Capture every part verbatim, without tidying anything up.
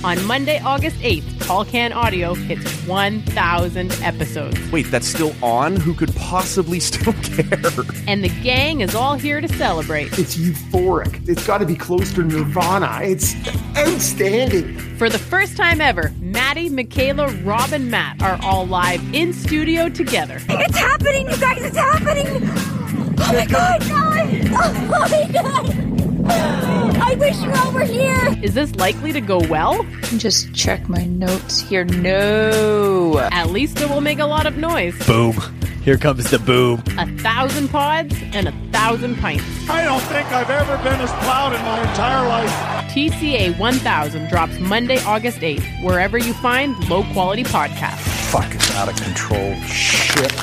On Monday, August eighth, Tall Can Audio hits one thousand episodes. Wait, that's still on? Who could possibly still care? And the gang is all here to celebrate. It's euphoric. It's got to be close to Nirvana. It's outstanding. For the first time ever, Maddie, Michaela, Rob, and Matt are all live in studio together. It's happening, you guys! It's happening! Oh my God! Oh my God! I wish you all were here! Is this likely to go well? Just check my notes here. No. At least it will make a lot of noise. Boom. Here comes the boom. A thousand pods and a thousand pints. I don't think I've ever been as proud in my entire life. T C A one thousand drops Monday, August eighth, wherever you find low-quality podcasts. Fucking out of control shit.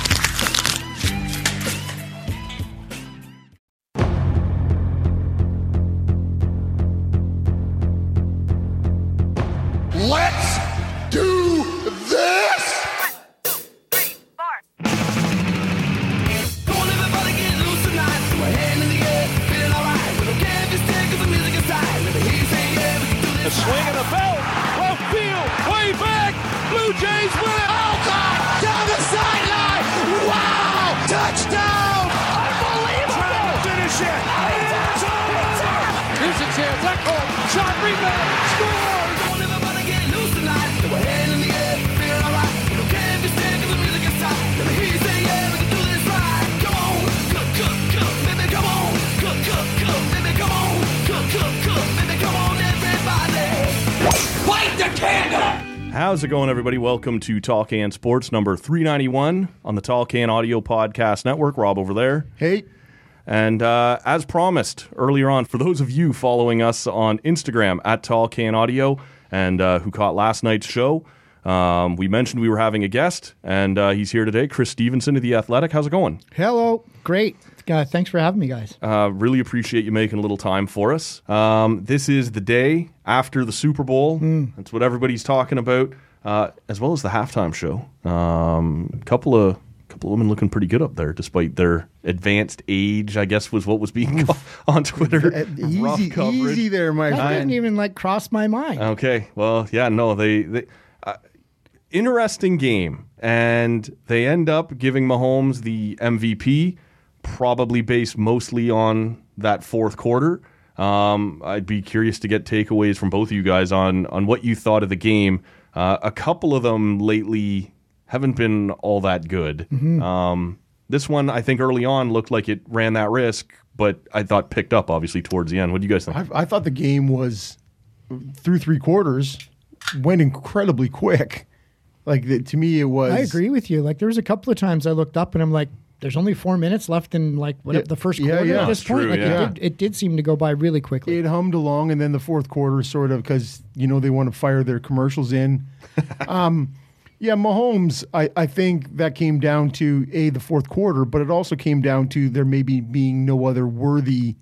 Let's do this! A swing and a belt. Left field. Way back. Blue Jays win it. Oh, God. Down the sideline. Wow. Touchdown. Unbelievable. Trying to finish it. It's over. Here's a chance. That call. Shot. Rebound. Scores. Don't everybody get loose tonight. Throw a hand in the air. Feeling all right. You don't care if you stand because the music is tight. Let me hear you say yeah. We can do this right. Come on. Cook, cook, cook. Baby, come on. Cook, cook, cook. Baby, come on. Cook, cook, cook. Baby, come on. Light the candle! How's it going, everybody? Welcome to Tall Can Sports number three ninety-one on the Tall Can Audio Podcast Network. Rob over there. Hey. And uh, as promised earlier on, for those of you following us on Instagram at Tall Can Audio and uh, who caught last night's show, um, we mentioned we were having a guest, and uh, he's here today, Chris Stevenson of The Athletic. How's it going? Hello. Great. Uh, thanks for having me, guys. Uh, really appreciate you making a little time for us. Um, this is the day after the Super Bowl. Mm. That's what everybody's talking about, uh, as well as the halftime show. A um, couple of couple of women looking pretty good up there, despite their advanced age, I guess was what was being called on Twitter. easy, Rough coverage. easy there, my That friend. didn't even like cross my mind. Okay, well, yeah, no, they... they uh, interesting game, and they end up giving Mahomes the M V P, probably based mostly on that fourth quarter. Um, I'd be curious to get takeaways from both of you guys on on what you thought of the game. Uh, a couple of them lately haven't been all that good. Mm-hmm. Um, this one, I think early on looked like it ran that risk, but I thought picked up obviously towards the end. What do you guys think? I, I thought the game was, through three quarters, went incredibly quick. Like, the, to me, it was... I agree with you. Like, there was a couple of times I looked up and I'm like, there's only four minutes left in like what, Yeah, the first yeah, quarter yeah. at this That's point. true, like yeah. it, did, it did seem to go by really quickly. It hummed along, and then the fourth quarter sort of, because, you know, they want to fire their commercials in. um, yeah, Mahomes, I, I think that came down to, A, the fourth quarter, but it also came down to there maybe being no other worthy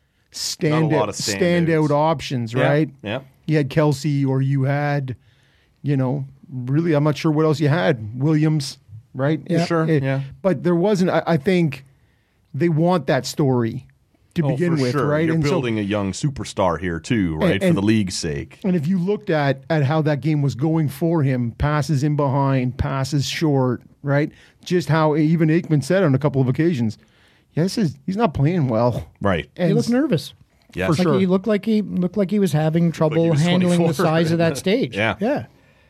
stand Not a lot of standout standouts. options, Yeah, right? yeah. You had Kelsey, or you had, you know, really, I'm not sure what else you had. Williams, right? Yeah. Sure, It- yeah. But there wasn't, I, I think they want that story to Oh, begin for with, sure. right? You're And so- building a young superstar here too, right? And- for and- the league's sake. And if you looked at at how that game was going for him, passes in behind, passes short, right? Just how even Aikman said on a couple of occasions, yes, yeah, he's not playing well. Right. And he looked nervous. Yeah. For Like sure. he looked like he looked like he was having trouble he was handling the twenty-four. size of that stage. Yeah. yeah.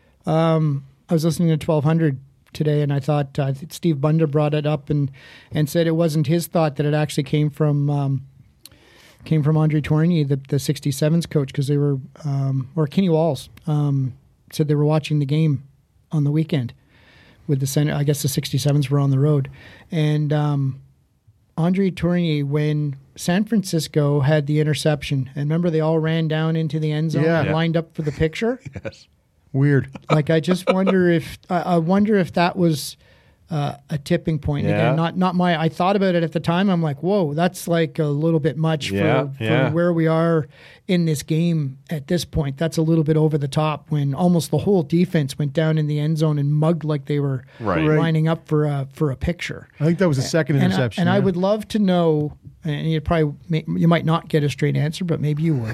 Um, I was listening to twelve hundred today, and I thought uh, Steve Bunda brought it up and and said it wasn't his thought that it actually came from um, came from Andre Tourigny, the the sixty-sevens coach, because they were um, or Kenny Walls um, said they were watching the game on the weekend with the center. I guess the sixty-sevens were on the road, and um, Andre Tourigny, when San Francisco had the interception, and remember they all ran down into the end zone Yeah. and Yeah. lined up for the picture. Yes. Weird. Like I just wonder if I, I wonder if that was uh, a tipping point. Yeah. Again, not not my. I thought about it at the time. I'm like, whoa, that's like a little bit much Yeah, for, for yeah. where we are in this game at this point. That's a little bit over the top. When almost the whole defense went down in the end zone and mugged like they were Right. Right. lining up for a for a picture. I think that was the second And I, interception. and I yeah. would love to know, and you probably may, you might not get a straight answer, but maybe you would.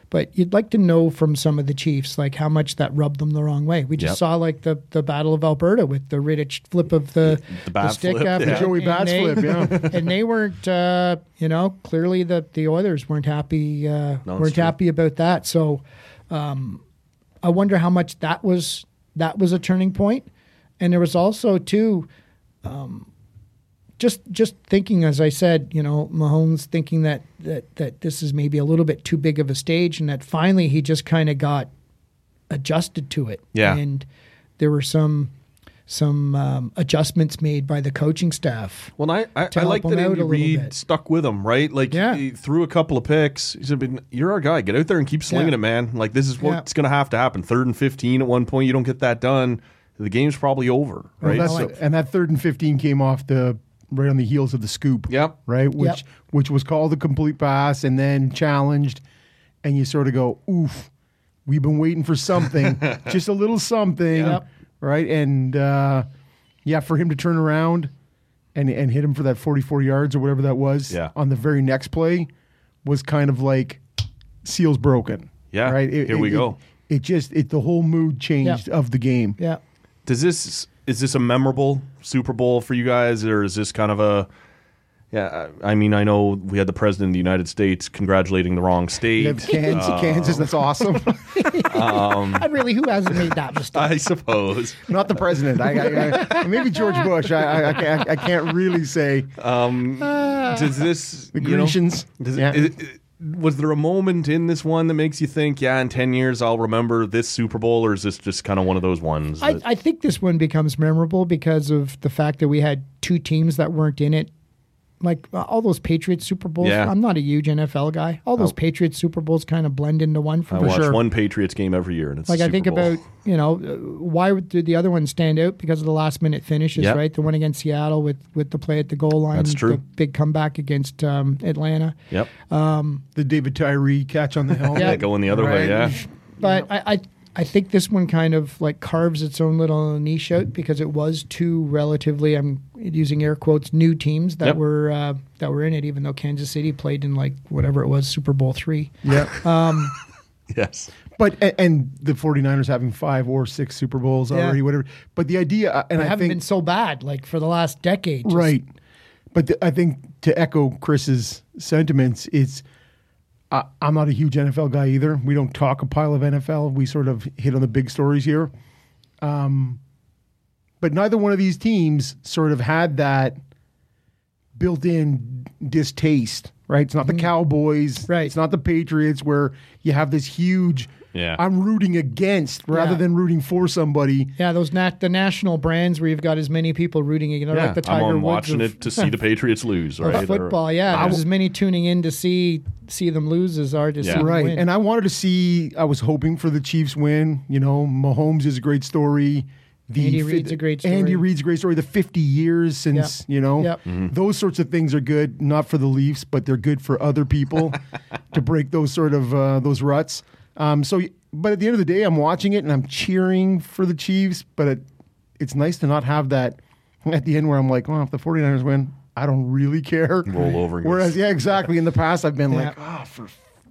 But you'd like to know from some of the Chiefs, like how much that rubbed them the wrong way. We just Yep. saw like the, the Battle of Alberta with the Rittich flip of the, The bat stick flip, after yeah. Joey and Bats they- flip, yeah. and they weren't, uh, you know, clearly the, the Oilers weren't happy, uh, No, it's weren't true. happy about that. So um, I wonder how much that was that was a turning point. And there was also too, um, just just thinking, as I said, you know, Mahomes thinking that that that this is maybe a little bit too big of a stage, and that finally he just kind of got adjusted to it. Yeah. And there were some some um, adjustments made by the coaching staff. Well, I I, to I help like him that out Andy a little Reid bit. stuck with him, right? Like Yeah. he threw a couple of picks. He said, "You're our guy. Get out there and keep slinging Yeah. it, man. Like this is what's Yeah. going to have to happen. Third and fifteen at one point. You don't get that done, the game's probably over, Well, right? that's- So- and that third and fifteen came off the right on the heels of the scoop. Yep. Right, which Yep. which was called a complete pass and then challenged, and you sort of go, "Oof, we've been waiting for something, just a little something." Yep. Right, and uh, yeah, for him to turn around and and hit him for that forty-four yards or whatever that was Yeah. on the very next play was kind of like seals broken. Yeah, right. here we it, go. It, it just it the whole mood changed Yep. of the game. Yeah. Does this is this a memorable Super Bowl for you guys, or is this kind of a? Yeah, I I mean, I know we had the president of the United States congratulating the wrong state. You have Kansas, Uh, Kansas, that's awesome. I really, who hasn't made that mistake? I suppose. Not the president. I, I, I, maybe George Bush. I, I, I, can't, I can't really say. Does this The you know, Grecians. does it- Yeah. it- it- was there a moment in this one that makes you think, yeah, in ten years I'll remember this Super Bowl, or is this just kind of one of those ones? I, that- I think this one becomes memorable because of the fact that we had two teams that weren't in it. Like uh, all those Patriots Super Bowls. Yeah. I'm not a huge N F L guy. All those Oh. Patriots Super Bowls kind of blend into one for, I for watch sure. one Patriots game every year, and it's Like the I think Super Bowl. about, you know, uh, why would- did the other one stand out? Because of the last minute finishes, Yep. right? The one against Seattle with, with the play at the goal line. That's true. The big comeback against um, Atlanta. Yep. The David Tyree catch on the helmet. Yeah. Going the other way, Right. yeah. But I, I I think this one kind of like carves its own little niche out because it was two relatively, I'm using air quotes, new teams that Yep. were uh, that were in it, even though Kansas City played in like whatever it was, Super Bowl three. Yeah. Yes. But and, and the 49ers having five or six Super Bowls Yeah. already, whatever. But the idea, uh, and They I haven't think been so bad like for the last decade. just- right. But the, I think to echo Chris's sentiments, it's I, I'm not a huge N F L guy either. We don't talk a pile of N F L. We sort of hit on the big stories here. Um, but neither one of these teams sort of had that built-in distaste, right? It's not the Cowboys, Right. It's not the Patriots, where you have this huge. Yeah. I'm rooting against rather Yeah. than rooting for somebody. Yeah, those nat- the national brands where you've got as many people rooting against, Yeah. like the Tiger I'm on Woods watching of, it to see the Patriots lose, of right? Or- football. Yeah, there's as many tuning in to see see them lose as are to Yeah. see them Right. win. And I wanted to see, I was hoping for the Chiefs win. You know, Mahomes is a great story. The Andy fi- Reid's a great story. Andy Reid's a great story. The fifty years since, Yep. you know, Yep. those sorts of things are good, not for the Leafs, but they're good for other people to break those sort of, uh, those ruts. Um, so, but at the end of the day, I'm watching it and I'm cheering for the Chiefs, but it, it's nice to not have that at the end where I'm like, well, if the 49ers win, I don't really care. Roll over and go, Whereas, yeah, exactly. In the past, I've been Yeah. like, oh, for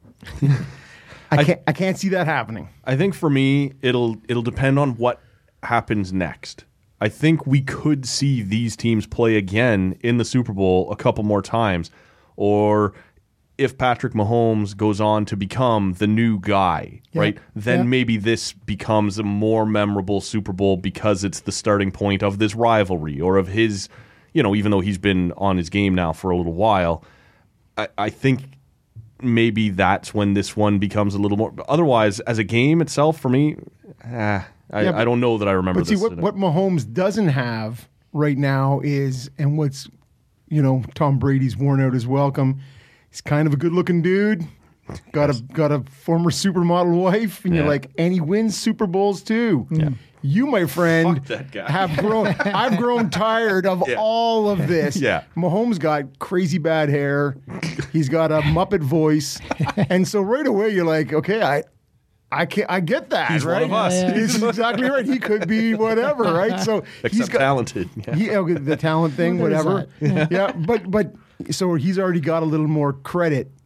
I can't. I can't see that happening. I think for me, it'll it'll depend on what happens next. I think we could see these teams play again in the Super Bowl a couple more times, or if Patrick Mahomes goes on to become the new guy, Yeah. right? Then Yeah. maybe this becomes a more memorable Super Bowl because it's the starting point of this rivalry or of his, you know, even though he's been on his game now for a little while. I, I think maybe that's when this one becomes a little more. Otherwise, as a game itself, for me, eh, I, Yeah, but- I don't know that I remember But see, this. what what Mahomes doesn't have right now is, and what's, you know, Tom Brady's worn out his welcome. He's kind of a good looking dude. Got a got a former supermodel wife, and Yeah. you're like, and he wins Super Bowls too. You, my friend, Fuck that guy. have grown. I've grown tired of Yeah. all of this. Yeah. Mahomes got crazy bad hair. He's got a Muppet voice, and so right away you're like, okay, I, I can I get that. He's one right? of us. Yeah, yeah. He's exactly right. He could be whatever, right? So Except he's got talented. Yeah. he, okay, the talent thing, Well, there's whatever. that. Yeah. but but so he's already got a little more credit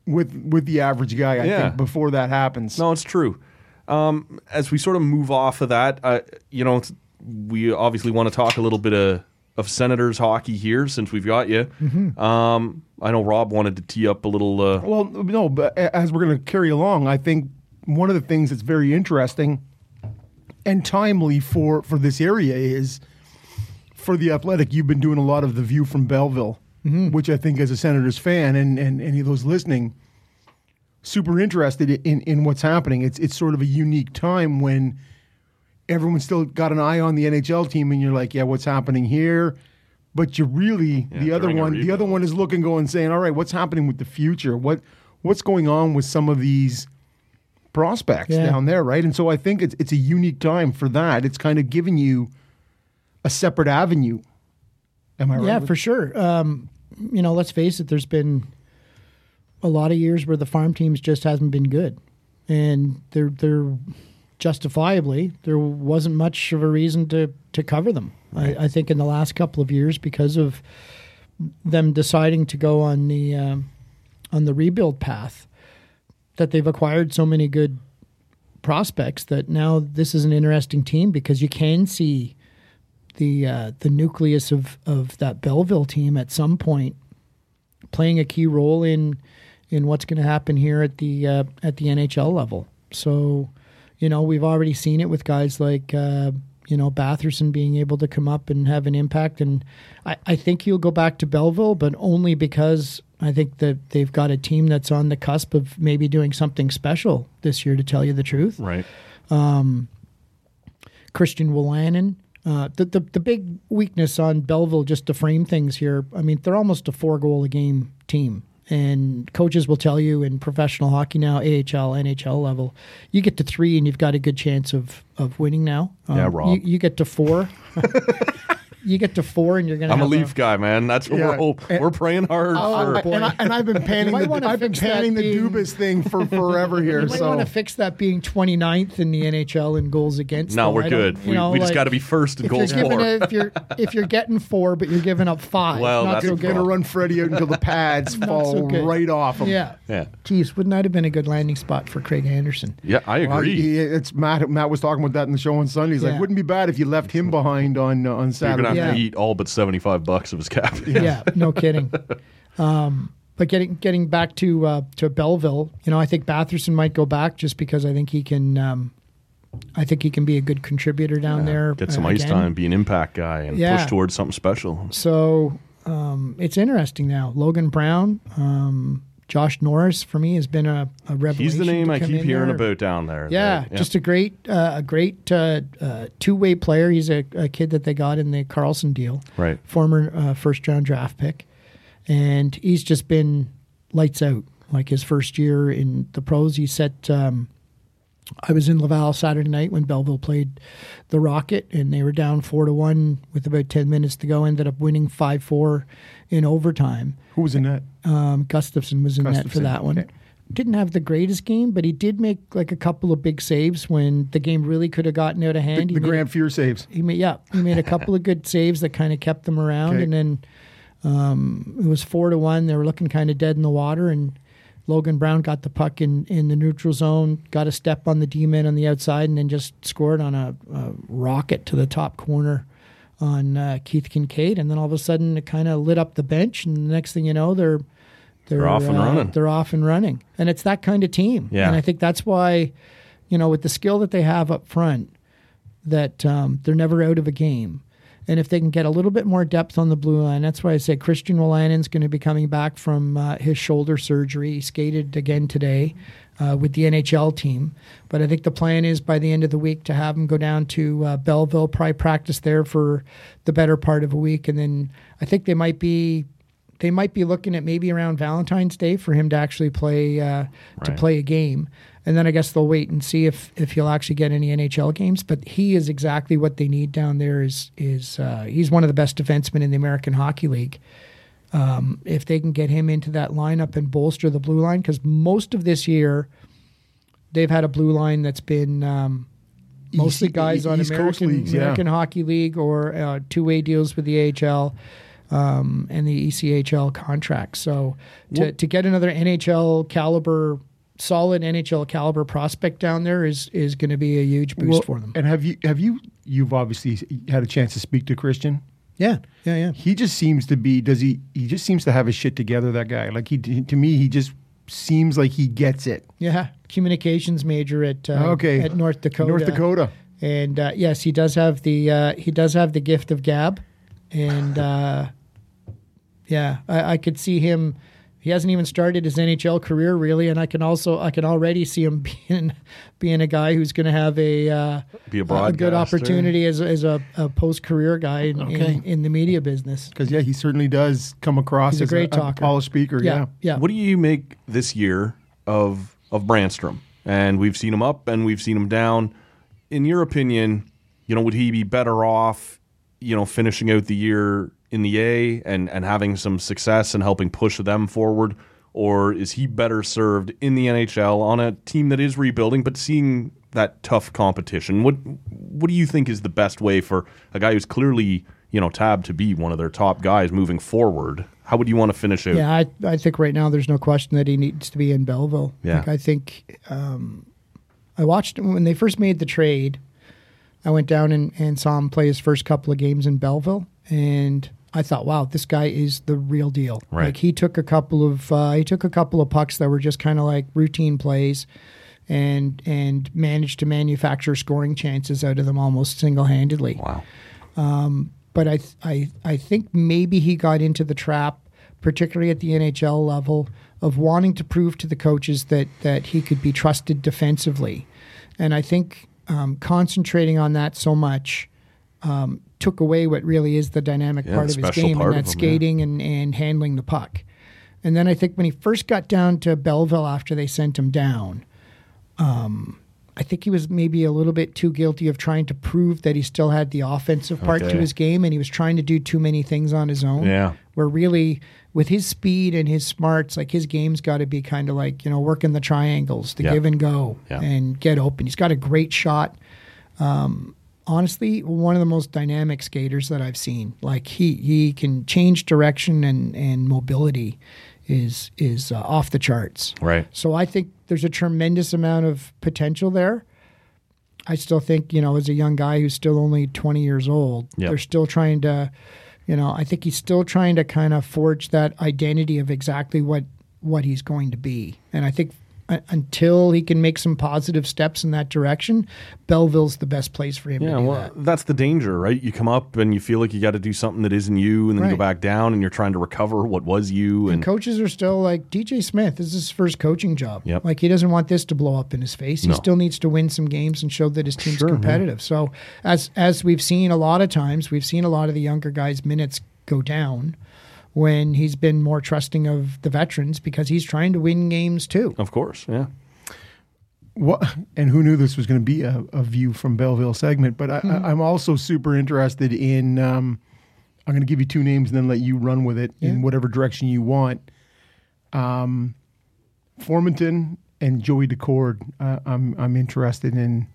with with the average guy. I Yeah. think before that happens. No, it's true. Um, as we sort of move off of that, uh, you know, it's, we obviously want to talk a little bit of, of Senators hockey here since we've got you. Mm-hmm. Um, I know Rob wanted to tee up a little. Uh, Well, no, but as we're going to carry along, I think one of the things that's very interesting and timely for, for this area is for the Athletic, you've been doing a lot of the View from Belleville, mm-hmm. which I think as a Senators fan and, and any of those listening, super interested in, in what's happening. It's it's sort of a unique time when everyone's still got an eye on the N H L team and you're like, yeah, what's happening here? But you really, Yeah, the other during a one, the rebuild. other one is looking, going, saying, all right, what's happening with the future? What what's going on with some of these prospects Yeah. down there, right? And so I think it's it's a unique time for that. It's kind of giving you a separate avenue. Am I right? Yeah, with- for sure. Um, you know, let's face it, there's been a lot of years where the farm teams just hasn't been good. And they're they're justifiably, there wasn't much of a reason to, to cover them. I, I think in the last couple of years, because of them deciding to go on the um, on the rebuild path, that they've acquired so many good prospects that now this is an interesting team because you can see the uh, the nucleus of, of that Belleville team at some point playing a key role in in what's going to happen here at the uh, at the N H L level. So, you know, we've already seen it with guys like uh, you know Batherson being able to come up and have an impact, and I, I think he'll go back to Belleville, but only because I think that they've got a team that's on the cusp of maybe doing something special this year. To tell you the truth, right. Christian Wolanin. Uh, the, the the big weakness on Belleville, just to frame things here, I mean, they're almost a four goal a game team. And coaches will tell you in professional hockey now, A H L, N H L level, you get to three and you've got a good chance of, of winning now. Um, Yeah, Rob. You, you get to four. You get to four and you're going to I'm a have Leaf guy, man. That's what Yeah. we're hoping. We're praying hard Oh, for. boy. and, I, and I've been panning might the wanna I've been fix that panning the being- Dubas thing for forever here. You might so want to fix that being twenty-ninth in the N H L in goals against. No, though. we're I don't- good. you We, know, we just like, got to be first in if goals you're giving for. a, if you're if you're getting four, but you're giving up five. Well, not that's so a good. going to run Freddie out until the pads Not fall so good. right off him. Yeah. Yeah. Geez, wouldn't that have been a good landing spot for Craig Anderson? Yeah, I agree. Well, he- it's Matt. Matt was talking about that in the show on Sunday. He's Yeah. like, wouldn't be bad if you left him behind on uh, on You're Saturday. gonna have to Yeah. eat all but seventy-five bucks of his cap. Yeah, no kidding. Um, but getting getting back to uh, to Belleville, you know, I think Batherson might go back just because I think he can. Um, I think he can be a good contributor down there. Get some uh, ice again. time, be an impact guy, and Yeah. push towards something special. So um, it's interesting now. Logan Brown, um, Josh Norris for me has been a, a revelation. He's the name to I come keep in hearing there. about down there. Yeah, The- just a great, uh, a great uh, uh, two-way player. He's a, a kid that they got in the Carlson deal, Right. Former uh, first-round draft pick, and he's just been lights out. Like his first year in the pros, he set. Um, I was in Laval Saturday night when Belleville played the Rocket, and they were down four to one with about ten minutes to go. Ended up winning five four in overtime. Who was in that? Um, Gustafson was in net for Gustafson, that one. okay. Didn't have the greatest game, but he did make like a couple of big saves when the game really could have gotten out of The, hand. the he made, Grant Fear saves. he made yeah, he made a couple of good saves that kind of kept them around, Okay. and then um, it was four to one. They were looking kind of dead in the water, and Logan Brown got the puck in, in the neutral zone, got a step on the D-man on the outside, and then just scored on a, a rocket to the top corner on uh, Keith Kincaid. And then all of a sudden, it kind of lit up the bench, and the next thing you know, they're they're, They're off and uh, running. They're off and running, and it's that kind of team. Yeah. And I think that's why, you know, with the skill that they have up front, that um, they're never out of a game. And if they can get a little bit more depth on the blue line, that's why I say Christian Wolanin's going to be coming back from uh, his shoulder surgery. He skated again today uh, with the N H L team. But I think the plan is by the end of the week to have him go down to uh, Belleville, probably practice there for the better part of a week. And then I think they might be they might be looking at maybe around Valentine's Day for him to actually play uh, to Right. play a game. And then I guess they'll wait and see if, if he'll actually get any N H L games. But he is exactly what they need down there. Is is uh, he's one of the best defensemen in the American Hockey League. Um, if they can get him into that lineup and bolster the blue line, because most of this year they've had a blue line that's been um, mostly East- guys on East Coast American leagues, yeah. American Hockey League or uh, two way deals with the A H L. um, and the E C H L contract. So to, to get another N H L caliber, solid N H L caliber prospect down there is is going to be a huge boost Well, for them. And have you have you you've obviously had a chance to speak to Christian? Yeah, yeah, yeah. He just seems to be. Does he? He just seems to have his shit together. That guy. Like he to me, he just seems like he gets it. Yeah, communications major at uh, okay at North Dakota. North Dakota. And uh, yes, he does have the uh, he does have the gift of gab, and uh, yeah, I, I could see him. He hasn't even started his N H L career really, and I can also I can already see him being being a guy who's going to have a uh, Be a a good broadcaster. opportunity as as a, a post career guy in, Okay. in, in the media business. Because yeah, he certainly does come across He's a as great a, talker. polished speaker. Yeah. Yeah, yeah. What do you make this year of of Brandstrom? And we've seen him up and we've seen him down. In your opinion, you know, would he be better off, you know, finishing out the year in the A and, and having some success and helping push them forward? Or is he better served in the N H L on a team that is rebuilding but seeing that tough competition? What what do you think is the best way for a guy who's clearly, you know, tabbed to be one of their top guys moving forward? How would you want to finish out? Yeah, I, I think right now there's no question that he needs to be in Belleville. Yeah. Like I think um, I watched him when they first made the trade. I went down and, and saw him play his first couple of games in Belleville, and I thought, wow, this guy is the real deal. Right. Like he took a couple of uh, he took a couple of pucks that were just kind of like routine plays, and and managed to manufacture scoring chances out of them almost single handedly. Wow. But I, th- I, I think maybe he got into the trap, particularly at the N H L level, of wanting to prove to the coaches that that he could be trusted defensively, and I think um, concentrating on that so much um, took away what really is the dynamic Yeah, part the of his special game, part and of that him, yeah. skating and, and handling the puck. And then I think when he first got down to Belleville after they sent him down, um, I think he was maybe a little bit too guilty of trying to prove that he still had the offensive part Okay. to his game, and he was trying to do too many things on his own. Yeah. Where really, with his speed and his smarts, like his game's got to be kind of like, you know, working the triangles, the Yeah. give and go, Yeah. and get open. He's got a great shot. Um, honestly, one of the most dynamic skaters that I've seen. Like he he can change direction, and, and mobility is is uh, off the charts. Right. So I think there's a tremendous amount of potential there. I still think, you know, as a young guy who's still only twenty years old, Yep. they're still trying to, you know, I think he's still trying to kind of forge that identity of exactly what, what he's going to be. And I think uh, until he can make some positive steps in that direction, Belleville's the best place for him Yeah, to do well, that. that's the danger, right? You come up and you feel like you got to do something that isn't you, and then you go Right. back down and you're trying to recover what was you. And And coaches are still like, D J Smith, this is his first coaching job. Yep. Like, he doesn't want this to blow up in his face. He No. still needs to win some games and show that his team's Sure, yeah. competitive. So, as as we've seen a lot of times, we've seen a lot of the younger guys' minutes go down when he's been more trusting of the veterans because he's trying to win games too. of course, yeah. What, and who knew this was going to be a, a view from Belleville segment? But I, Hmm. I, I'm also super interested in. Um, I'm going to give you two names and then let you run with it in Yeah. whatever direction you want. Um, Formanton and Joey Decord. Uh, I'm I'm interested in.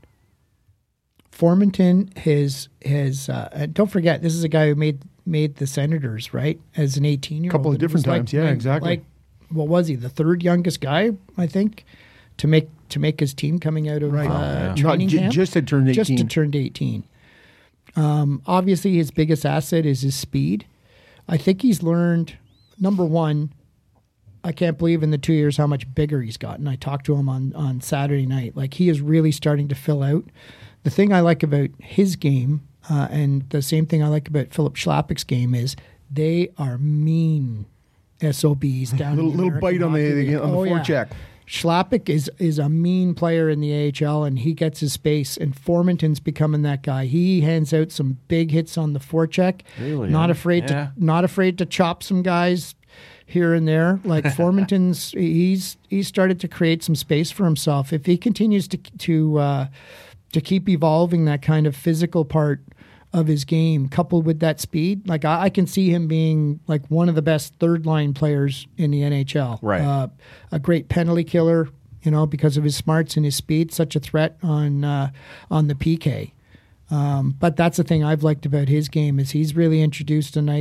Formanton has has uh, and don't forget, this is a guy who made made the Senators, right, as an eighteen year old. Couple of different times, yeah, exactly. Like, what was he, the third youngest guy, I think, to make to make his team coming out of Right. uh, Oh, yeah. training Not- j- camp? just had turned Just eighteen. to turned eighteen. Um, obviously, his biggest asset is his speed. I think he's learned, number one, I can't believe in the two years how much bigger he's gotten. I talked to him on, on Saturday night. Like, he is really starting to fill out. The thing I like about his game, uh, and the same thing I like about Philip Schlappick's game, is they are mean S O Bs down Little- in the little American bite on the- Hockey League. on the Oh, yeah. forecheck. Schlappick is is a mean player in the A H L, and he gets his space. And Formanton's becoming that guy. He hands out some big hits on the forecheck. Really, Not yeah? afraid Yeah. to not afraid to chop some guys here and there. Like Formanton's, he's he's started to create some space for himself. If he continues to to uh, to keep evolving that kind of physical part of his game, coupled with that speed, like I, I can see him being like one of the best third line players in the N H L. Right. Uh, a great penalty killer, you know, because of his smarts and his speed, such a threat on uh, on the P K. Um, but that's the thing I've liked about his game is he's really introduced a nice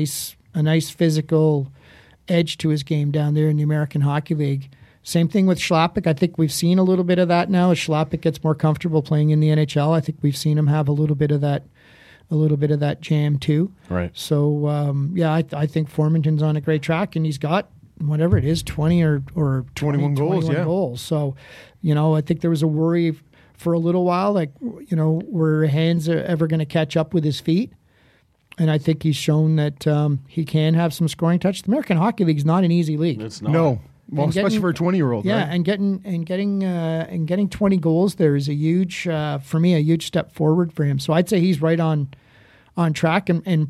a nice physical edge to his game down there in the American Hockey League. Same thing with Schlappick. I think we've seen a little bit of that now as Schlappick gets more comfortable playing in the N H L. I think we've seen him have a little bit of that, a little bit of that jam too. Right. So um, yeah, I, I think Formanton's on a great track, and he's got whatever it is, twenty or or twenty-one goals, twenty-one yeah. goals. So, you know, I think there was a worry for a little while, like, you know, were hands ever going to catch up with his feet? And I think he's shown that um, he can have some scoring touch. The American Hockey League is not an easy league. It's not. No. Well, And especially getting- for a twenty-year-old, Yeah, right? and getting and getting uh, and getting twenty goals there is a huge, uh, for me, a huge step forward for him. So I'd say he's right on on track, and, and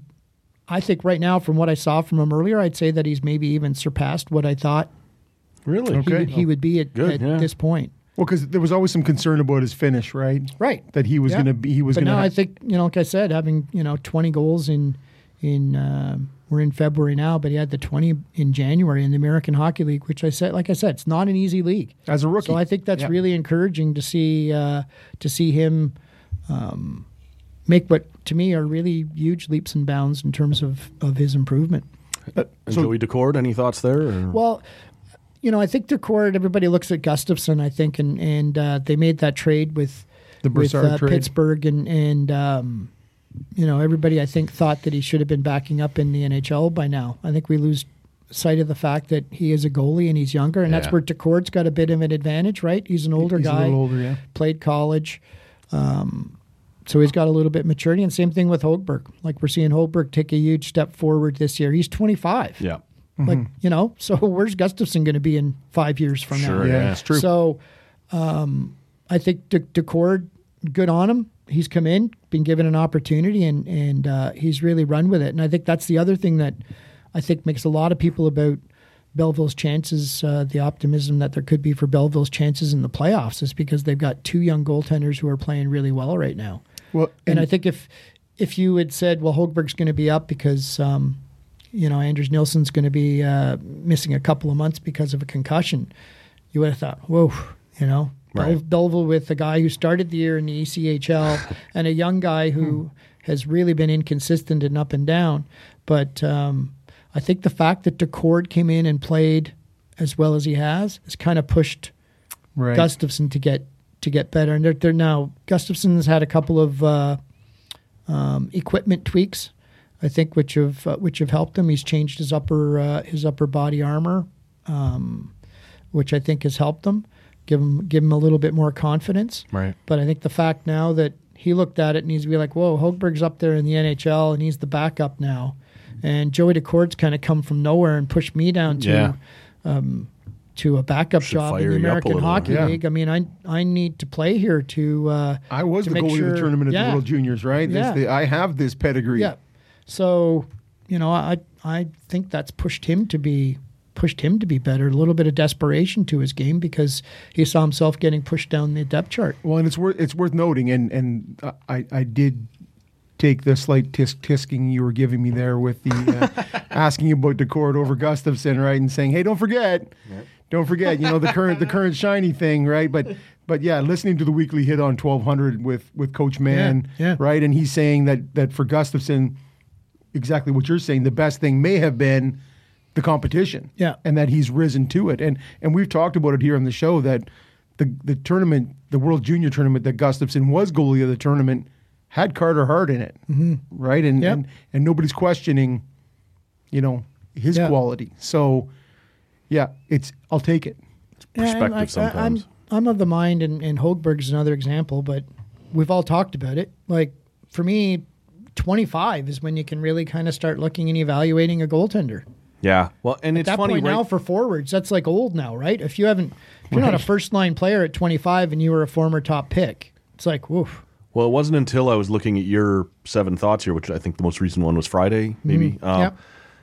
I think right now, from what I saw from him earlier, I'd say that he's maybe even surpassed what I thought Really? he, Okay. would, he would be at, Good, at yeah. this point. Well, because there was always some concern about his finish, right? Right. That he was Yeah. going to be. He was But going to. now I think, you know, like I said, having, you know, twenty goals in in uh, we're in February now, but he had the twenty in January in the American Hockey League, which I said, like I said, it's not an easy league. As a rookie. So I think that's Yeah. really encouraging to see uh, to see him um, make what to me are really huge leaps and bounds in terms of, of his improvement. And So- Joey Decord, any thoughts there? Or? Well, you know, I think Decord, everybody looks at Gustafsson, I think, and and uh, they made that trade with The with Brassard uh, trade. Pittsburgh, and and um, you know, everybody I think thought that he should have been backing up in the N H L by now. I think we lose sight of the fact that he is a goalie and he's younger, and that's Yeah. where Decord's got a bit of an advantage, right? He's an older He's a guy, little older, yeah. played college. Um, so he's got a little bit maturity, and same thing with Hogberg. Like we're seeing Hogberg take a huge step forward this year. He's twenty-five. Yeah. Like, you know, so where's Gustafsson going to be in five years from Sure, now? Yeah, yeah. it's true. So um, I think De- Decord, good on him. He's come in, been given an opportunity, and, and uh, he's really run with it. And I think that's the other thing that I think makes a lot of people about Belleville's chances, uh, the optimism that there could be for Belleville's chances in the playoffs is because they've got two young goaltenders who are playing really well right now. Well, And I think if if you had said, well, Hogberg's going to be up because, um, you know, Anders Nilsson's going to be uh, missing a couple of months because of a concussion, you would have thought, whoa, you know, Right. Bell- Belleville with a guy who started the year in the E C H L and a young guy who has really been inconsistent and up and down. But um, I think the fact that Decord came in and played as well as he has has kind of pushed right. Gustafsson to get to get better, and they're, they're now Gustafsson's had a couple of uh, um, equipment tweaks, I think, which have uh, which have helped him. He's changed his upper uh, his upper body armor, um, which I think has helped him, give him give him a little bit more confidence. Right. But I think the fact now that he looked at it and he's be like, whoa, Hogberg's up there in the N H L and he's the backup now, and Joey Decord's kind of come from nowhere and pushed me down to. Yeah. Um, to a backup Should job in fire the you up a American little. Hockey Yeah. League. I mean, I I need to play here to. Uh, I was to the make goalie sure, of the tournament at yeah, the World Juniors, right? This- Yeah. the- I have this pedigree. Yeah. So, you know, I I think that's pushed him to be pushed him to be better. A little bit of desperation to his game because he saw himself getting pushed down the depth chart. Well, and it's worth it's worth noting, and and I I did take the slight tisk tisking you were giving me there with the uh, asking about Decord over Gustafsson, right, and saying, hey, don't forget, don't forget, you know, the current the current shiny thing, right? But but yeah, listening to the weekly hit on twelve hundred with with Coach Mann, Yeah, yeah. right, and he's saying that that for Gustafsson, exactly what you're saying, the best thing may have been the competition, Yeah. and that he's risen to it, and and we've talked about it here on the show that the the tournament, the World Junior tournament that Gustafsson was goalie of the tournament, had Carter Hart in it, mm-hmm. right? And, Yep. and and nobody's questioning, you know, his Yeah. quality. So, yeah, it's I'll take it. Perspective And, like, I- sometimes. I'm, I'm of the mind, and, and Hogberg's another example, but we've all talked about it. Like, for me, twenty-five is when you can really kind of start looking and evaluating a goaltender. Yeah. Well, and At it's that funny, point right? now for forwards, that's like old now, right? If you haven't, if you're not a first line player at twenty-five and you were a former top pick, it's like, woof. Well, it wasn't until I was looking at your seven thoughts here, which I think the most recent one was Friday, maybe. Mhm. Um, Yep.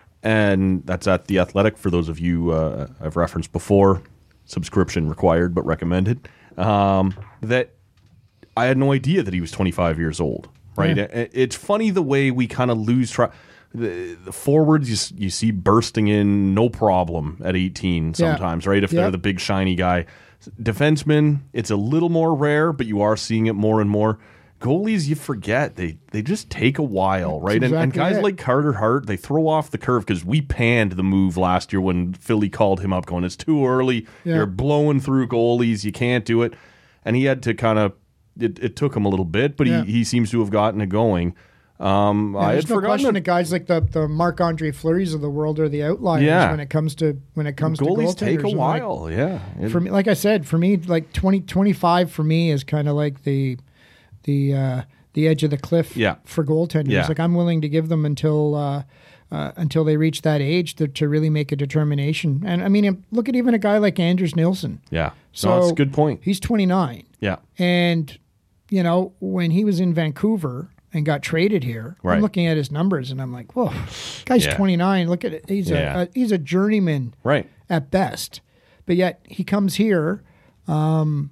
And that's at The Athletic. For those of you uh, I've referenced before, subscription required but recommended. Um, that I had no idea that he was twenty-five years old. Right? Yeah. It- It's funny the way we kind of lose track. The, the forwards you, s- you see bursting in no problem at eighteen sometimes, right? If they're Yep. the big shiny guy. Defensemen, it's a little more rare, but you are seeing it more and more. goalies, you forget they they just take a while, right? And, and exactly guys it. like Carter Hart, they throw off the curve because we panned the move last year when Philly called him up, going, "It's too early. Yeah. You're blowing through goalies. You can't do it." And he had to kind of. It, it took him a little bit, but Yeah. he, he seems to have gotten it going. Um, Yeah, I had there's no forgotten question that that guys like the the Marc Andre Fleury's of the world are the outliers Yeah. when it comes to when it comes goalies to take a goaltenders. And, like, while. yeah, It- for me, like I said, for me, like twenty, twenty-five for me is kind of like the the uh, the edge of the cliff Yeah. for goaltenders. Yeah. Like I'm willing to give them until uh, uh, until they reach that age to, to really make a determination. And I mean, look at even a guy like Anders Nilsson. yeah. So no, that's a good point. He's twenty-nine, Yeah, and you know when he was in Vancouver and got traded here, Right. I'm looking at his numbers and I'm like, whoa, guy's Yeah. twenty-nine. Look at it. He's Yeah. a, a he's a journeyman right. at best. But yet he comes here. Um,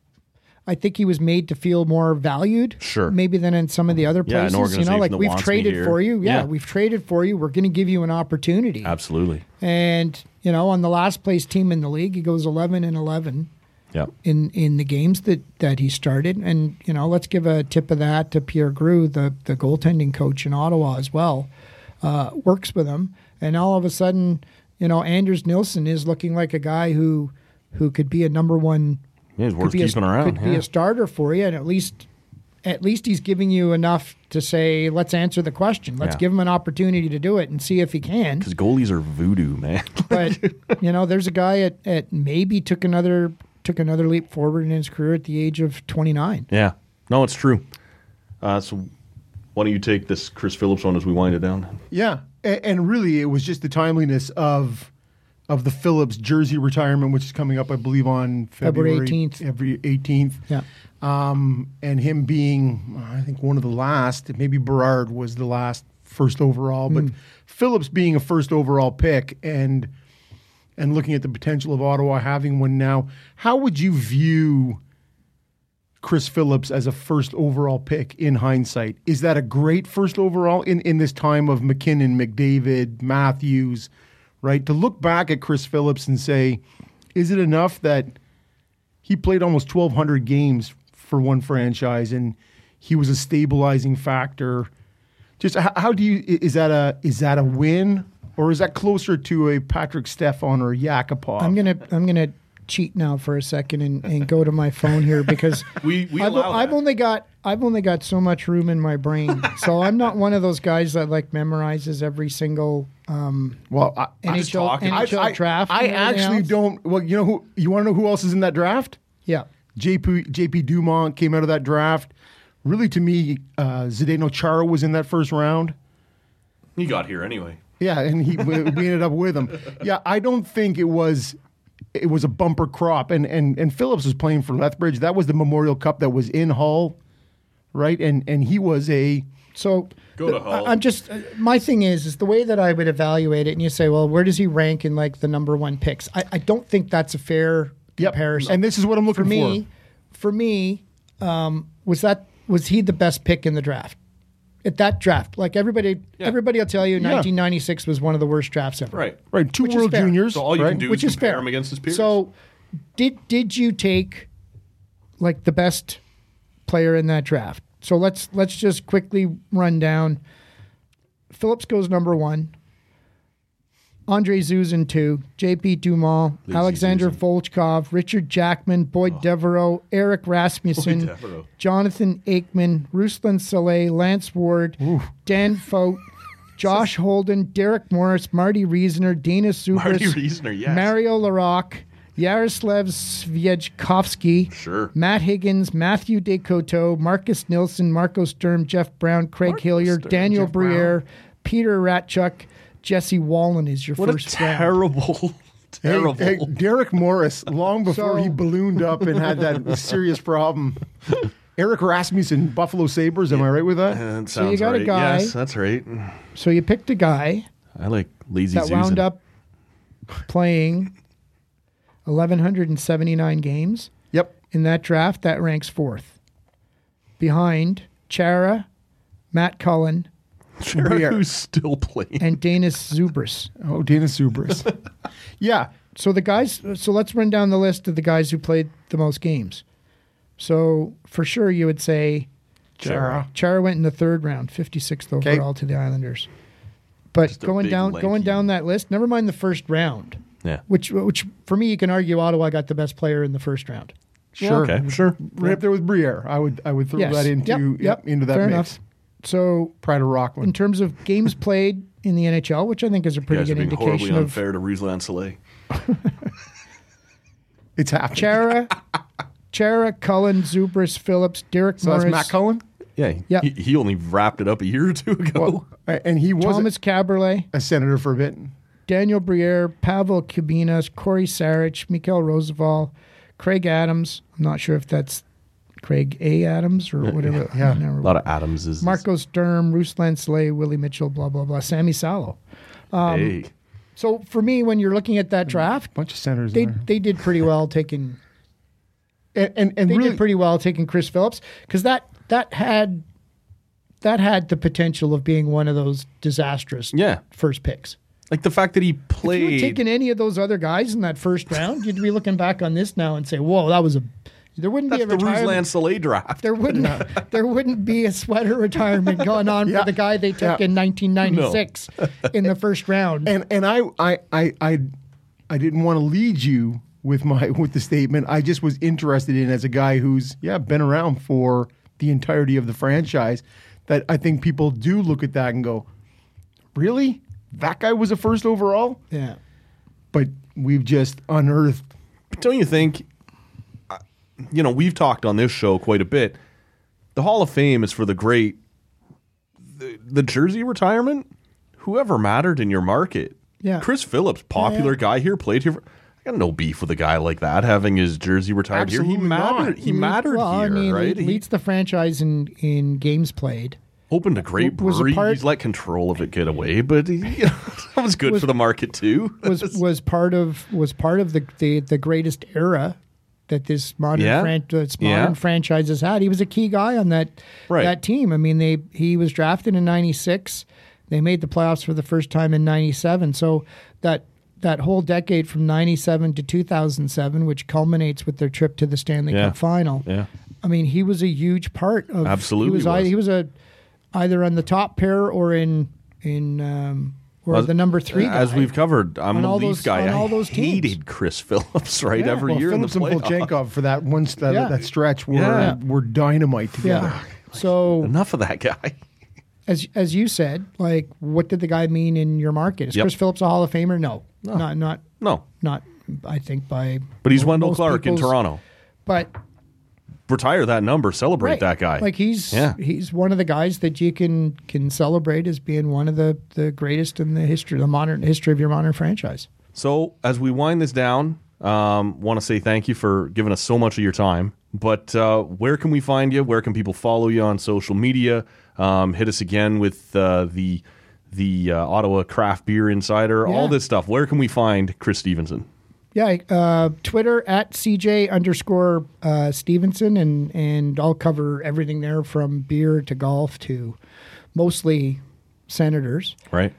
I think he was made to feel more valued, Sure. maybe than in some of the other Yeah, an places. you know, organization like that we've wants me traded here. for you. Yeah, Yeah. we've traded for you. We're going to give you an opportunity. Absolutely. And you know, on the last place team in the league, he goes eleven and eleven Yeah. in in the games that that he started. And you know, let's give a tip of that to Pierre Grue, the the goaltending coach in Ottawa as well. Uh, works with him, and all of a sudden, you know, Anders Nilsson is looking like a guy who who could be a number one. Yeah, it's could worth be a- keeping around. Could be yeah. a starter for you, and at least at least he's giving you enough to say, let's answer the question. Let's Yeah. give him an opportunity to do it and see if he can. Because goalies are voodoo, man. But you know, there's a guy at, at maybe took another took another leap forward in his career at the age of twenty-nine. yeah. No, it's true. Uh, so why don't you take this Chris Phillips one as we wind it down? Yeah, and, and really, it was just the timeliness of of the Phillips jersey retirement, which is coming up, I believe, on February February eighteenth. Every eighteenth. Yeah. Um, and him being, I think, one of the last. Maybe Berard was the last first overall, but Phillips being a first overall pick and and looking at the potential of Ottawa having one now. How would you view Chris Phillips as a first overall pick in hindsight? Is that a great first overall in, in this time of McKinnon, McDavid, Matthews, right? To look back at Chris Phillips and say, is it enough that he played almost twelve hundred games for one franchise and he was a stabilizing factor? Just how, how do you, is that a, is that a win or is that closer to a Patrick Stefan or Yakupov? I'm gonna I'm gonna cheat now for a second and, and go to my phone here because We- we I've, allow I've that. only got I've only got so much room in my brain, so I'm not one of those guys that like memorizes every single um, Well, I, N H L, talking. N H L I, draft. I and everything actually else. don't. Well, you know who? You want to know who else is in that draft? Yeah, J P J P Dumont came out of that draft. Really, to me, uh, Zdeno Chara was in that first round. He got here anyway. Yeah, and he we, we ended up with him. Yeah, I don't think it was it was a bumper crop. And and and Phillips was playing for Lethbridge. That was the Memorial Cup that was in Hull, right? And and he was a so. Go to Hull. I- I'm just uh, my thing is is the way that I would evaluate it, and you say, well, where does he rank in like the number one picks? I, I don't think that's a fair yep. comparison. And this is what I'm looking for me, for me, um, was that was he the best pick in the draft? At that draft, like everybody, everybody will tell you, Yeah. nineteen ninety-six was one of the worst drafts ever. Right. Right, two Which is World fair. Juniors. So all you right? can do Which is is compare fair him against his peers. So, did did you take like the best player in that draft? So let's let's just quickly run down. Phillips goes number one. Andre Zuzin two, J P Dumont, Lazy Alexander Zuzin. Volchkov, Richard Jackman, Boyd Devereaux, Eric Rasmussen, Boyd Devereaux. Jonathan Aikman, Ruslan Saleh, Lance Ward, Dan Fote, Josh Holden, Derek Morris, Marty Reasoner, Dana Subras, Marty Reasoner, yes. Mario Larocque, Yaroslav Sviajkovsky, Sure. Matt Higgins, Matthew Descoteaux, Marcus Nilsson, Marco Sturm, Jeff Brown, Craig Marcus Hilliard, Sturm, Daniel Jeff Briere, Peter Ratchuk, Jesse Wallen is your What a first round. terrible, Hey, terrible. hey, Derek Morris, long before So- he ballooned up and had that serious problem. Eric Rasmussen, Buffalo Sabres, am I right with that? Uh, that So you sounds got a right. guy- Yes, that's right. So you picked a guy I like lazy that wound Zuzin. up playing eleven seventy-nine games Yep. in that draft. That ranks fourth, behind Chara, Matt Cullen, Sure, Briere. who's still playing. and Danis Zubris. Oh, Dana Subris. yeah. So the guys. So let's run down the list of the guys who played the most games. So for sure, you would say Chara. Chara went in the third round, fifty-sixth overall to the Islanders. But Just a going big, down, lanky- going down that list, never mind the first round. Yeah. Which, which for me, you can argue Ottawa got the best player in the first round. Sure. Okay, sure. Right up there with Briere. I would I would throw Yes. that into Yep, yep. into that Fair mix. enough. So, Pride of in Rockland. terms of games played in the N H L, which I think is a You pretty guys are good being horribly indication of unfair to Ruslan Soleil. It's happening. Chara, Chara, Cullen, Zubris, Phillips, Derek So Morris, that's Matt Cullen? Yeah, Yeah. He, he only wrapped it up a year or two ago. Well, and he was Thomas Caberlet, a senator for a bit. Daniel Briere, Pavel Kubinas, Corey Sarich, Mikhail Roosevelt, Craig Adams. I'm not sure if that's Craig A. Adams or whatever. yeah. a lot of Adamses. Marco Sturm, Ruslan Soleil, Willie Mitchell, blah, blah, blah. Sammy Salo. hey. So for me, when you're looking at that draft, Bunch of senators they in there. they did pretty well taking And, and, and they really, did pretty well taking Chris Phillips because that that had that had the potential of being one of those disastrous Yeah. first picks. Like the fact that he If you played. had taken any of those other guys in that first round, you'd be looking back on this now and say, "Whoa, that was a." There wouldn't that's be a the Ruslan retirement. Soleil draft. There wouldn't there wouldn't be a sweater retirement going on Yeah. for the guy they took Yeah. in nineteen ninety-six in the first round. and and I I I I, I didn't want to lead you with my with the statement. I just was interested in as a guy who's yeah been around for the entirety of the franchise. That I think people do look at that and go, really? That guy was a first overall? yeah. But we've just unearthed. But don't you think, uh, you know, we've talked on this show quite a bit. The Hall of Fame is for the great, the, the jersey retirement, whoever mattered in your market. Yeah. Chris Phillips, popular Yeah, yeah. guy here, played here. For, I got no beef with a guy like that having his jersey retired here. He Absolutely mattered. not. He mattered well, here, I mean, right? He He leads the franchise in, in games played. opened a great was a brewery. part- He's let control of it get away, but he, you know, that was good Was- for the market too. was was part of was part of the the, the greatest era that this modern Yeah. fran- this Yeah. modern franchise has had. He was a key guy on that Right. that team. I mean, they he was drafted in ninety-six. They made the playoffs for the first time in ninety-seven. So that that whole decade from ninety-seven to two thousand seven, which culminates with their trip to the Stanley Yeah. Cup final. Yeah. I mean, he was a huge part of. Absolutely he was. was. ei- He was a either on the top pair or in in um, or Well, the number three. As guy. we've covered, I'm On a all Leaf those- guy. on all I those teams. hated Chris Phillips right Yeah. every Well, year Phillips in and the playoffs. Volchenkov for that one that, Yeah. that stretch were Yeah. were dynamite together. Yeah. So Enough of that guy. as as you said, like, what did the guy mean in your market? Is Yep. Chris Phillips a Hall of Famer? No, not not No, not. I think by but he's mo- Wendell most Clark in people's- Toronto. But Retire that number. Celebrate right, that guy. like he's Yeah. he's one of the guys that you can can celebrate as being one of the the greatest in the history, the modern history of your modern franchise. So as we wind this down, um, want to say thank you for giving us so much of your time. But uh, where can we find you? Where can people follow you on social media? Um, hit us again with uh, the the uh, Ottawa Craft Beer Insider, all Yeah. this stuff. Where can we find Chris Stevenson? Yeah, uh, Twitter at C J underscore uh, Stevenson, and and I'll cover everything there from beer to golf to mostly Senators. Right.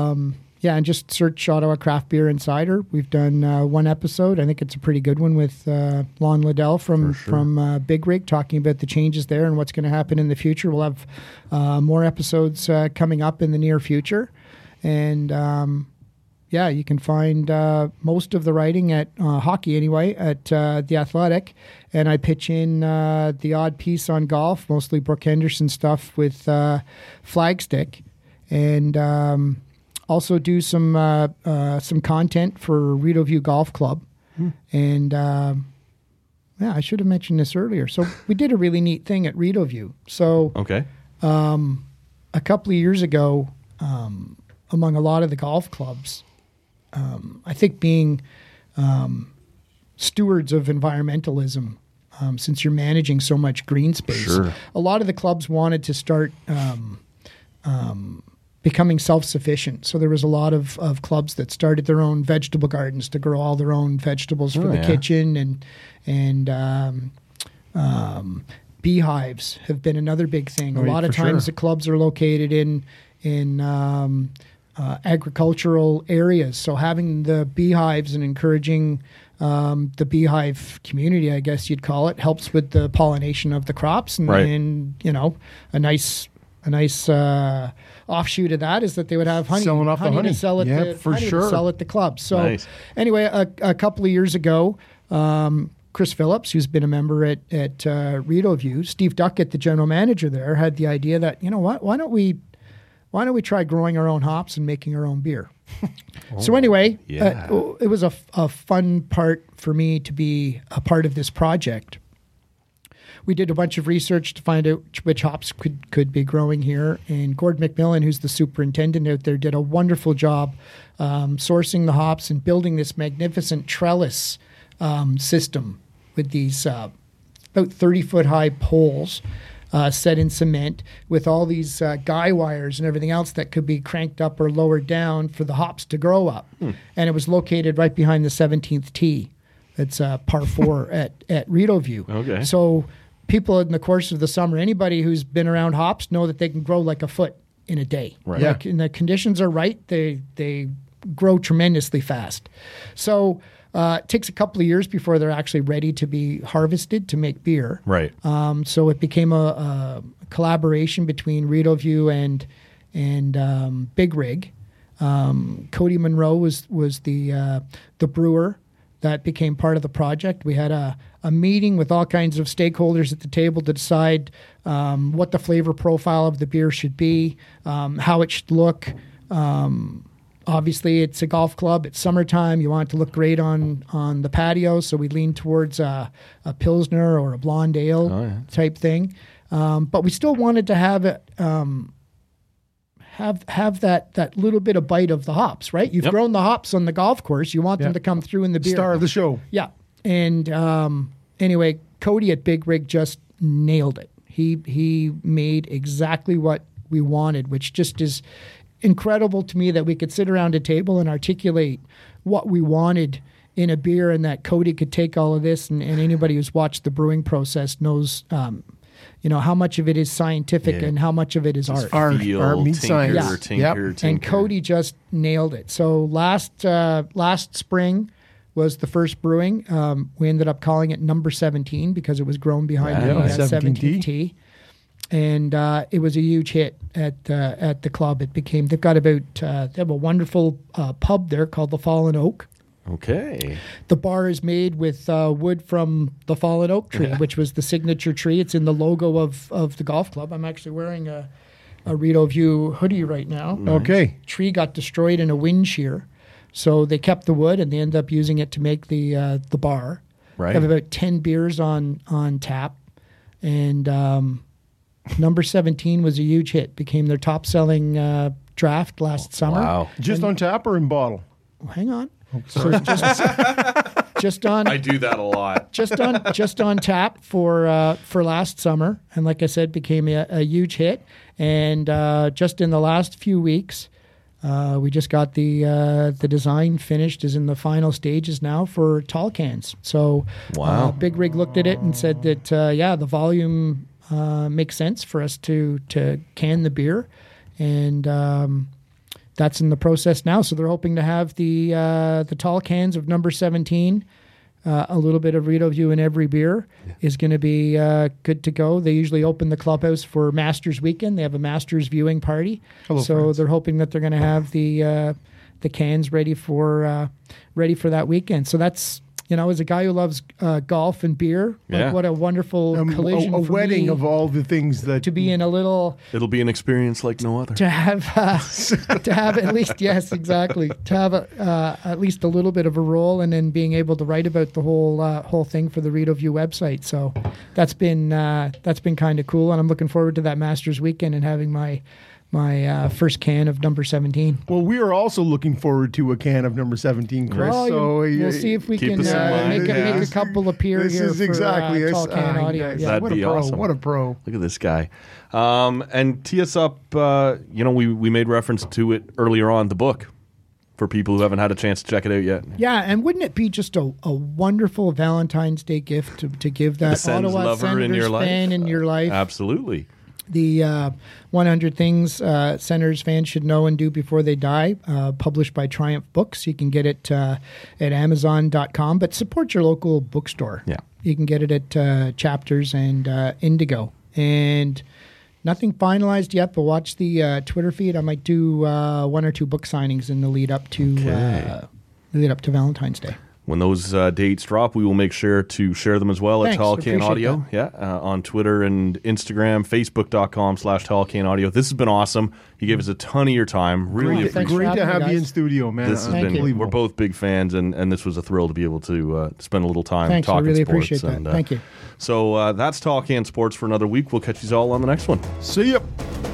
Yeah, and just search Ottawa Craft Beer Insider. We've done uh, one episode. I think it's a pretty good one with uh, Lon Liddell from from uh, Big Rig, talking about the changes there and what's going to happen in the future. We'll have uh, more episodes uh, coming up in the near future, and um, yeah, you can find uh, most of the writing at uh, hockey anyway at uh, The Athletic, and I pitch in uh, the odd piece on golf, mostly Brooke Henderson stuff with uh, Flagstick, and. Um, Also do some uh, uh, some content for Rideau View Golf Club, and um yeah, I should have mentioned this earlier. So we did a really neat thing at Rideau View. So Okay. a couple of years ago, um, among a lot of the golf clubs, um, I think being um, stewards of environmentalism, um, since you're managing so much green space, Sure. a lot of the clubs wanted to start um, um, becoming self-sufficient. So there was a lot of, of clubs that started their own vegetable gardens to grow all their own vegetables for Oh, the yeah. kitchen, and and um, um, beehives have been another big thing. Oh, a yeah, lot of for times sure. the clubs are located in in um, uh, agricultural areas. So having the beehives and encouraging um, the beehive community, I guess you'd call it, helps with the pollination of the crops. And, Right. and you know, a nice a nice uh, offshoot of that is that they would have honey, Selling off the honey, honey. to sell at Yeah, the for honey to sure. sell at the club. So Nice. anyway, a, a couple of years ago, um, Chris Phillips, who's been a member at at uh, Rideau View, Steve Duckett, the general manager there, had the idea that, you know what, why don't we why don't we try growing our own hops and making our own beer? So anyway, yeah. uh, it was a, a fun part for me to be a part of this project. We did a bunch of research to find out which hops could, could be growing here. And Gord McMillan, who's the superintendent out there, did a wonderful job um, sourcing the hops and building this magnificent trellis um, system with these uh, about thirty-foot high poles uh, set in cement with all these uh, guy wires and everything else that could be cranked up or lowered down for the hops to grow up. Hmm. And it was located right behind the seventeenth tee. It's uh, par four at, at Rideau View. Okay. So people in the course of the summer, anybody who's been around hops know that they can grow like a foot in a day. Right. Yeah. Like, and the conditions are right, they they grow tremendously fast. So uh, it takes a couple of years before they're actually ready to be harvested to make beer. Right. Um, so it became a, a collaboration between Rideau View and and um, Big Rig. Um, Cody Monroe was was the uh, the brewer that became part of the project. We had a, a meeting with all kinds of stakeholders at the table to decide um, what the flavor profile of the beer should be, um, how it should look. Um, obviously, it's a golf club. It's summertime. You want it to look great on, on the patio, so we lean towards a, a Pilsner or a blonde ale Oh, yeah. type thing. Um, but we still wanted to have it um, have have that that little bit of bite of the hops, right? You've Yep. grown the hops on the golf course. You want them Yeah. to come through in the beer. Star of the show. Yeah. And um, anyway, Cody at Big Rig just nailed it. He he made exactly what we wanted, which just is incredible to me that we could sit around a table and articulate what we wanted in a beer, and that Cody could take all of this, and, and anybody who's watched the brewing process knows um, you know, how much of it is scientific Yeah. and how much of it is art. Art, Feel, art meets tinker, science. Yeah. tinker, Yep. tinker. And Cody just nailed it. So last uh, last spring was the first brewing. Um, we ended up calling it Number seventeen because it was grown behind Yeah, the uh, seventeen seventeenth tee. And uh, it was a huge hit at uh, at the club. It became, they've got about, uh, they have a wonderful uh, pub there called the Fallen Oak. Okay. The bar is made with uh, wood from the fallen oak tree, Yeah. which was the signature tree. It's in the logo of, of the golf club. I'm actually wearing a, a Rideau View hoodie right now. Okay. Tree got destroyed in a wind shear, so they kept the wood and they ended up using it to make the uh, the bar. Right. They have about ten beers on on tap, and um, Number seventeen was a huge hit. Became their top selling uh, draft last summer. Wow. Just on tap or in bottle? Hang on. So just, just on I do that a lot. just on just on tap for uh, for last summer, and like I said, became a, a huge hit. And uh, just in the last few weeks, uh, we just got the uh, the design finished, is in the final stages now for tall cans. So Wow. uh, Big Rig looked at it and said that uh, yeah, the volume uh, makes sense for us to to can the beer, and um, that's in the process now. So they're hoping to have the uh, the tall cans of Number seventeen. Uh, a little bit of Rideau View in every beer is going to be uh, good to go. They usually open the clubhouse for Masters Weekend. They have a Masters viewing party. Hello, so friends. they're hoping that they're going to have the uh, the cans ready for uh, ready for that weekend. So that's, you know, as a guy who loves uh, golf and beer, Yeah. like what a wonderful Um, collision a, a for wedding me of all the things that to be in a little. It'll be an experience like no other. To have, uh, to have at least, yes, exactly. To have a, uh, at least a little bit of a role, and then being able to write about the whole uh, whole thing for the Rideau View website. So that's been uh, that's been kind of cool, and I'm looking forward to that Masters Weekend and having my my uh, first can of Number seventeen. Well, we are also looking forward to a can of Number seventeen, Chris. Well, so you- uh, we'll see if we keep can us in uh, mind, make, a, yeah. make a couple appear This here is for exactly uh, this- Tall Can ah, Audio. yes. Yeah. That'd What a be pro! awesome. What a pro! Look at this guy. Um, and tee us up, uh, you know, we, we made reference to it earlier on, the book, for people who haven't had a chance to check it out yet. Yeah, and wouldn't it be just a, a wonderful Valentine's Day gift to, to give The that Sens Ottawa lover in Senators your life. fan in your life? Absolutely. the uh, one hundred Things uh, Senators fans should know and do before they die, uh, published by Triumph Books. You can get it uh, at amazon dot com, but support your local bookstore. Yeah. You can get it at uh, Chapters and uh, Indigo. And nothing finalized yet, but watch the uh, Twitter feed. I might do uh, one or two book signings in the lead up to Okay. uh, the lead up to Valentine's Day. When those uh, dates drop, we will make sure to share them as well Thanks, at Tall Can appreciate Audio. Yeah, uh, on Twitter and Instagram, facebook.com slash Tall Can Audio. This has been awesome. You gave us a ton of your time. Really Great. appreciate Thanks for Great to having have me, you in guys. studio, man. This has Thank been. you. We're both big fans, and, and this was a thrill to be able to uh, spend a little time Thanks, I talking really sports. appreciate that. And, uh, Thank you. So uh, that's Tall Can Sports for another week. We'll catch you all on the next one. See ya.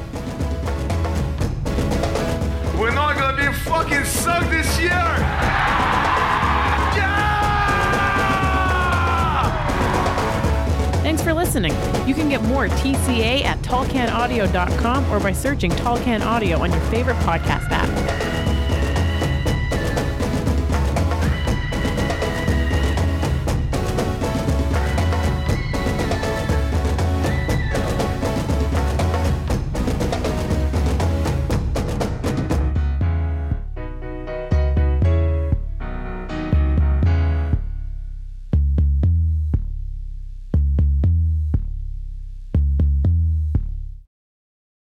We're not gonna be fucking sucked this year! Thanks for listening. You can get more T C A at tall can audio dot com or by searching Tall Can Audio on your favorite podcast app.